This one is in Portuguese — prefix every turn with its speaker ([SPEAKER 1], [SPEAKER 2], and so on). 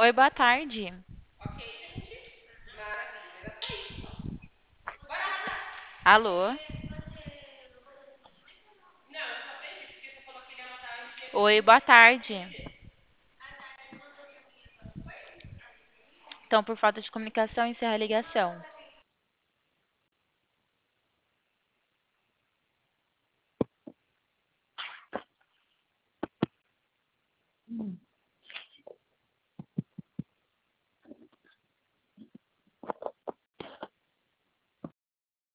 [SPEAKER 1] Oi, boa tarde. Alô? Oi, boa tarde. Então, por falta de comunicação, encerra a ligação.